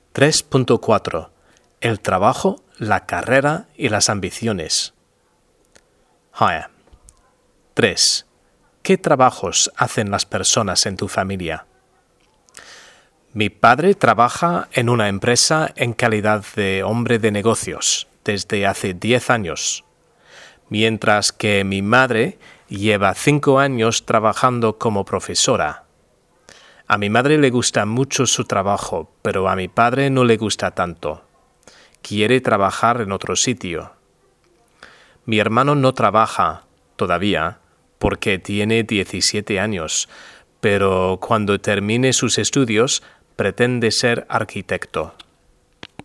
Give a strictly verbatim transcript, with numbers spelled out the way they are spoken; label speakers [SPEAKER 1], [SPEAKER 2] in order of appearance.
[SPEAKER 1] tres punto cuatro. El trabajo, la carrera y las ambiciones. Haya. tres. ¿Qué trabajos hacen las personas en tu familia? Mi padre trabaja en una empresa en calidad de hombre de negocios desde hace diez años, mientras que mi madre lleva cinco años trabajando como profesora. A mi madre le gusta mucho su trabajo, pero a mi padre no le gusta tanto. Quiere trabajar en otro sitio. Mi hermano no trabaja todavía porque tiene diecisiete años, pero cuando termine sus estudios pretende ser arquitecto.